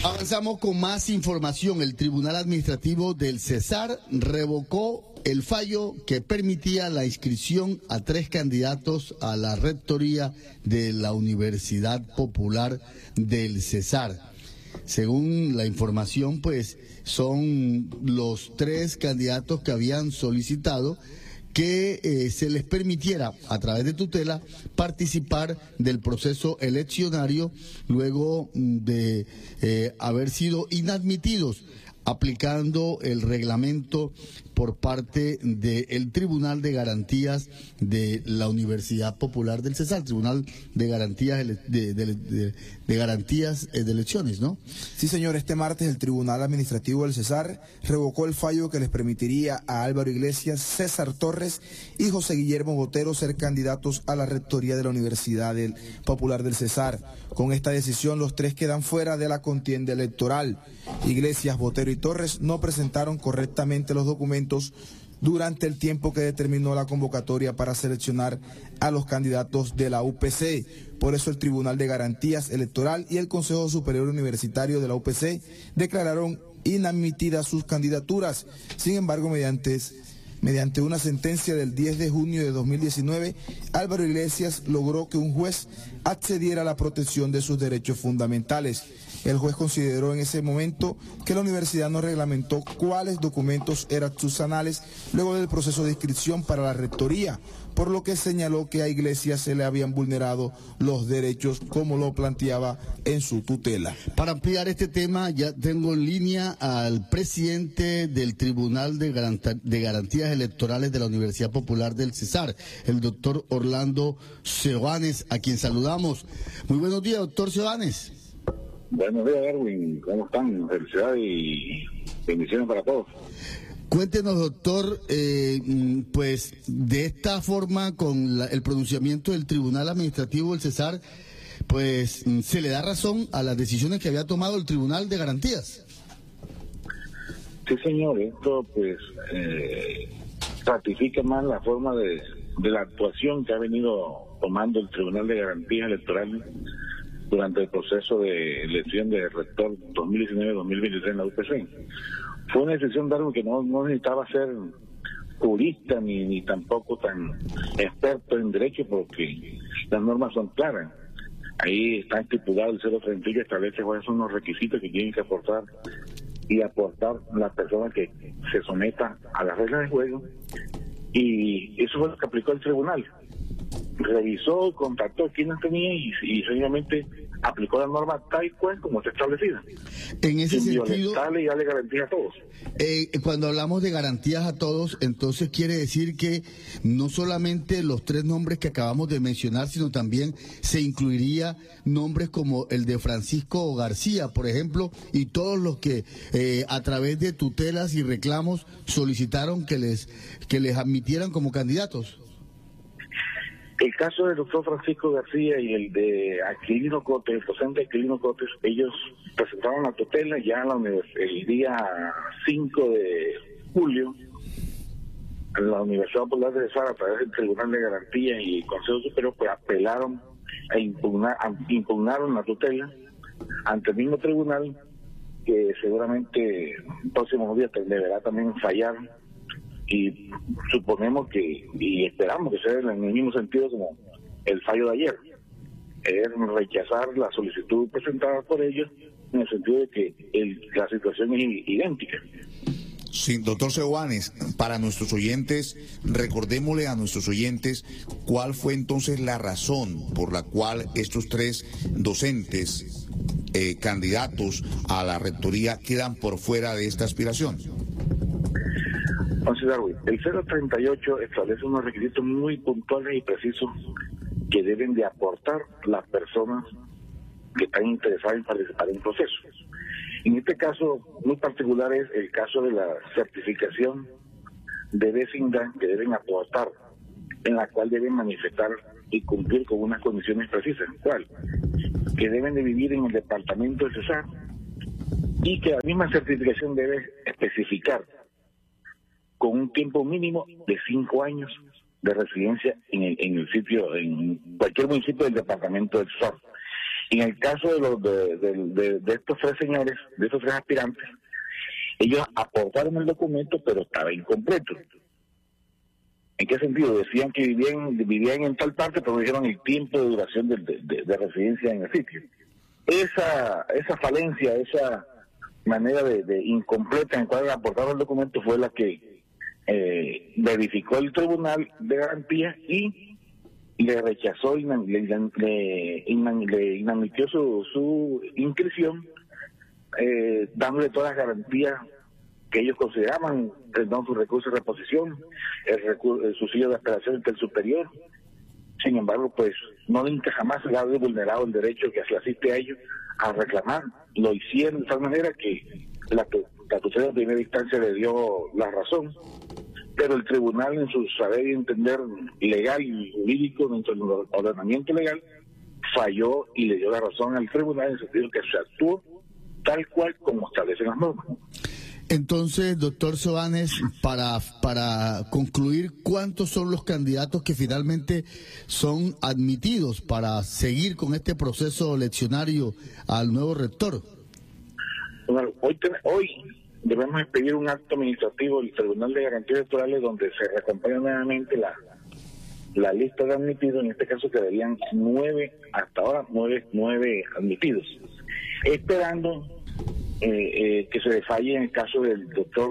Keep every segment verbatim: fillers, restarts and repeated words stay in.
Avanzamos con más información. El Tribunal Administrativo del Cesar revocó el fallo que permitía la inscripción a tres candidatos a la rectoría de la Universidad Popular del Cesar. Según la información, pues son los tres candidatos que habían solicitado que eh, se les permitiera, a través de tutela, participar del proceso eleccionario luego de eh, haber sido inadmitidos, aplicando el reglamento por parte del Tribunal de Garantías de la Universidad Popular del Cesar, Tribunal de Garantías de, de, de, de, de Garantías de Elecciones, ¿no? Sí, señor, este martes el Tribunal Administrativo del Cesar revocó el fallo que les permitiría a Álvaro Iglesias, César Torres y José Guillermo Botero ser candidatos a la rectoría de la Universidad del Popular del Cesar. Con esta decisión, los tres quedan fuera de la contienda electoral. Iglesias, Botero y Torres no presentaron correctamente los documentos durante el tiempo que determinó la convocatoria para seleccionar a los candidatos de la U P C. Por eso el Tribunal de Garantías Electoral y el Consejo Superior Universitario de la U P C declararon inadmitidas sus candidaturas. Sin embargo, mediante, mediante una sentencia del diez de junio de dos mil diecinueve, Álvaro Iglesias logró que un juez accediera a la protección de sus derechos fundamentales. El juez consideró en ese momento que la universidad no reglamentó cuáles documentos eran sus anales luego del proceso de inscripción para la rectoría, por lo que señaló que a Iglesias se le habían vulnerado los derechos como lo planteaba en su tutela. Para ampliar este tema, ya tengo en línea al presidente del Tribunal de, Garant- de Garantías Electorales de la Universidad Popular del Cesar, el doctor Orlando Seoanes, a quien saludamos. Muy buenos días, doctor Seoanes. Buenos días, Erwin. ¿Cómo están? Felicidades y bendiciones para todos. Cuéntenos, doctor, eh, pues de esta forma, con la, el pronunciamiento del Tribunal Administrativo del Cesar, pues se le da razón a las decisiones que había tomado el Tribunal de Garantías. Sí, señor. Esto, pues, eh, ratifica más la forma de, de la actuación que ha venido tomando el Tribunal de Garantías Electorales durante el proceso de elección de rector dos mil diecinueve dos mil veintitrés en la U P C. Fue una decisión, Darwin, que no, no necesitaba ser jurista ni, ni tampoco tan experto en derecho, porque las normas son claras. Ahí está estipulado el cero treinta y uno que establece cuáles son los requisitos que tienen que aportar y aportar las personas que se sometan a las reglas de juego, y eso fue lo que aplicó el tribunal. Revisó, contactó a quienes tenía y, y sencillamente aplicó la norma tal cual como está establecida. En ese sin sentido, violentarle y darle garantía a todos. Eh, cuando hablamos de garantías a todos, entonces quiere decir que no solamente los tres nombres que acabamos de mencionar, sino también se incluiría nombres como el de Francisco García, por ejemplo, y todos los que eh, a través de tutelas y reclamos solicitaron que les que les admitieran como candidatos. El caso del doctor Francisco García y el de Aquilino Cotes, el docente Aquilino Cotes, ellos presentaron la tutela ya la el día cinco de julio en la Universidad Popular de Cesar, a través del Tribunal de Garantía y el Consejo Superior, pues apelaron e impugnar, impugnaron la tutela ante el mismo tribunal, que seguramente en próximos días deberá también fallar. Y suponemos que, y esperamos que sea en el mismo sentido como el fallo de ayer, es rechazar la solicitud presentada por ellos, en el sentido de que el, la situación es idéntica. Sí, doctor Seoanes, para nuestros oyentes, recordémosle a nuestros oyentes cuál fue entonces la razón por la cual estos tres docentes eh, candidatos a la rectoría quedan por fuera de esta aspiración. Entonces, Darwin, el cero treinta y ocho establece unos requisitos muy puntuales y precisos que deben de aportar las personas que están interesadas en participar en procesos. En este caso muy particular es el caso de la certificación de vecindad que deben aportar, en la cual deben manifestar y cumplir con unas condiciones precisas, ¿cuál? Que deben de vivir en el departamento de Cesar, y que la misma certificación debe especificar con un tiempo mínimo de cinco años de residencia en el, en el sitio, en cualquier municipio del departamento del Cesar. En el caso de, los, de, de, de, de estos tres señores, de estos tres aspirantes, ellos aportaron el documento, pero estaba incompleto. ¿En qué sentido? Decían que vivían, vivían en tal parte, pero dijeron el tiempo de duración de, de, de residencia en el sitio. Esa, esa falencia, esa manera de, de incompleta en cual aportaron el documento fue la que eh, verificó el Tribunal de Garantía y le rechazó, le, le, le inadmitió su, su inscripción, eh, dándole todas las garantías que ellos consideraban, perdón, su recurso de reposición, el, recurso, el subsidio de apelación ante el superior. Sin embargo, pues no nunca jamás se le ha vulnerado el derecho que se asiste a ellos a reclamar. Lo hicieron de tal manera que la, la tutela de primera instancia le dio la razón, pero el tribunal, en su saber y entender legal y jurídico dentro del ordenamiento legal, falló y le dio la razón al tribunal en el sentido que se actuó tal cual como establecen las normas. Entonces, doctor Seoane, para, para concluir, ¿cuántos son los candidatos que finalmente son admitidos para seguir con este proceso leccionario al nuevo rector? Bueno, hoy, hoy debemos expedir un acto administrativo del Tribunal de Garantías Electorales donde se recompone nuevamente la, la lista de admitidos. En este caso quedarían nueve, hasta ahora nueve, nueve admitidos, esperando Eh, eh, que se desfalle en el caso del doctor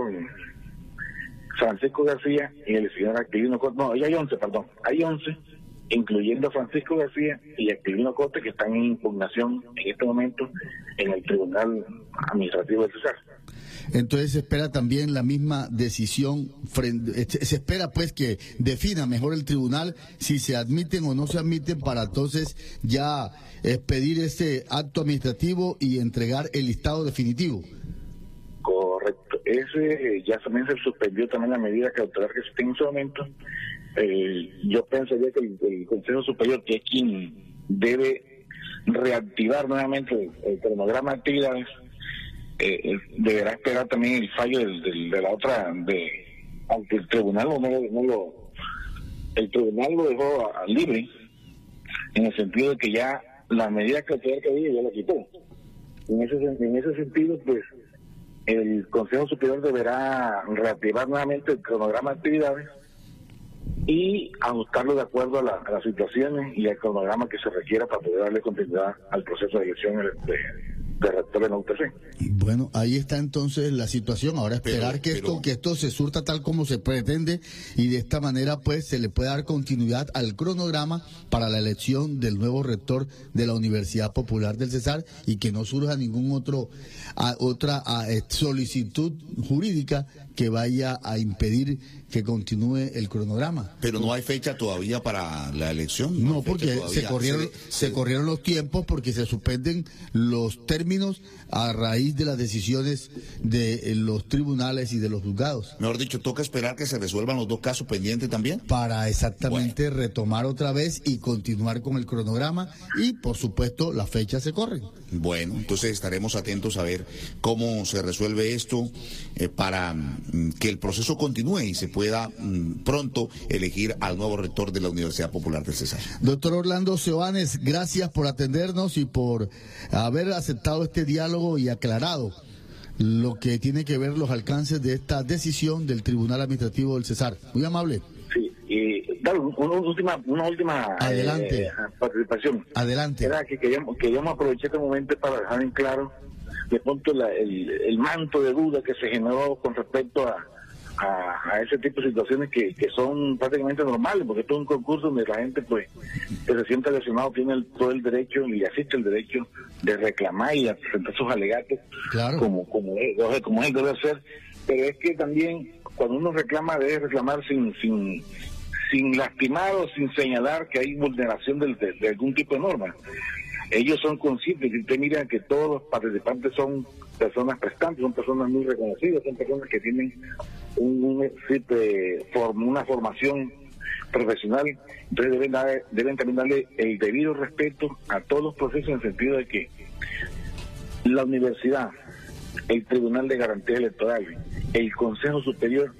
Francisco García y el señor Actilino Cote. No, hay once, perdón, hay once, incluyendo a Francisco García y Actilino Cote, que están en impugnación en este momento en el Tribunal Administrativo del Cesar. Entonces se espera también la misma decisión, frente, se espera pues que defina mejor el tribunal si se admiten o no se admiten para entonces ya expedir ese acto administrativo y entregar el listado definitivo. Correcto, ese ya también se suspendió también la medida cautelar que se tiene en su momento. Eh, yo pensaría que el, el Consejo Superior, que es quien debe reactivar nuevamente el, el cronograma de actividades, Eh, deberá esperar también el fallo del, del, de la otra, de aunque el tribunal no, no lo el tribunal lo dejó a, a libre, en el sentido de que ya la medida cautelar que había ya la quitó. En ese, en ese sentido, pues el Consejo Superior deberá reactivar nuevamente el cronograma de actividades y ajustarlo de acuerdo a, la, a las situaciones y al cronograma que se requiera para poder darle continuidad al proceso de elección de, de rector en la U T C. Bueno, ahí está entonces la situación. Ahora esperar pero, que pero... esto que esto se surta tal como se pretende y de esta manera pues se le pueda dar continuidad al cronograma para la elección del nuevo rector de la Universidad Popular del Cesar y que no surja ningún otro a, otra a, a, solicitud jurídica que vaya a impedir que continúe el cronograma. Pero no hay fecha todavía para la elección. No, no porque se corrieron, se, se corrieron los tiempos porque se suspenden los términos a raíz de las decisiones de los tribunales y de los juzgados. Mejor dicho, toca esperar que se resuelvan los dos casos pendientes también. Para exactamente bueno. retomar otra vez y continuar con el cronograma y, por supuesto, las fechas se corren. Bueno, entonces estaremos atentos a ver cómo se resuelve esto eh, para mm, que el proceso continúe y se pueda mm, pronto elegir al nuevo rector de la Universidad Popular del Cesar. Doctor Orlando Seoane, gracias por atendernos y por haber aceptado este diálogo y aclarado lo que tiene que ver los alcances de esta decisión del Tribunal Administrativo del Cesar. Muy amable. Sí, y dale, una última, una última Adelante. Eh, participación. Adelante. Era que queríamos, queríamos aprovechar este momento para dejar en claro de pronto la, el, el manto de duda que se generó con respecto a, a, a ese tipo de situaciones que, que son prácticamente normales, porque esto es un concurso donde la gente pues que se siente lesionado tiene el, todo el derecho y asiste el derecho de reclamar y de presentar sus alegatos, claro, como como es, como él debe ser, pero es que también cuando uno reclama debe reclamar sin sin sin lastimar o sin señalar que hay vulneración de, de, de algún tipo de norma. Ellos son conscientes, y usted mira que todos los participantes son personas prestantes, son personas muy reconocidas, son personas que tienen un, un, una formación profesional, entonces deben, dar, deben también darle el debido respeto a todos los procesos en el sentido de que la universidad, el Tribunal de Garantía Electoral, el Consejo Superior,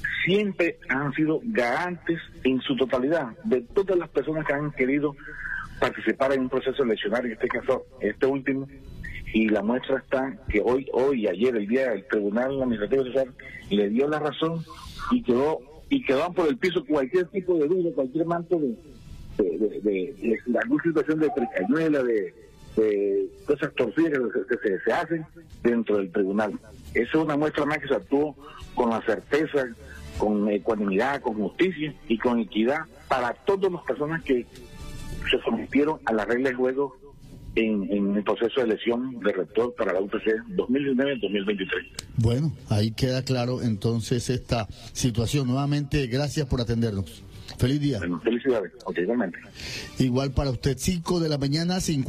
siempre han sido garantes en su totalidad de todas las personas que han querido participara en un proceso eleccionario, en este caso, este último, y la muestra está que hoy, hoy y ayer, el día del Tribunal Administrativo Cesar le dio la razón y quedó y quedaban por el piso cualquier tipo de duda, cualquier manto de, de, de, de, de, de alguna situación de tricañuela, de, de cosas torcidas que, que se, se hacen dentro del tribunal. Esa es una muestra más que se actuó con la certeza, con ecuanimidad, con justicia y con equidad para todas las personas que se sometieron a las reglas de juego en, en el proceso de elección de rector para la U P C dos mil diecinueve dos mil veintitrés. Bueno, ahí queda claro entonces esta situación. Nuevamente, gracias por atendernos. Feliz día. Bueno, felicidades, ok, igualmente. Igual para usted, cinco de la mañana, cincuenta.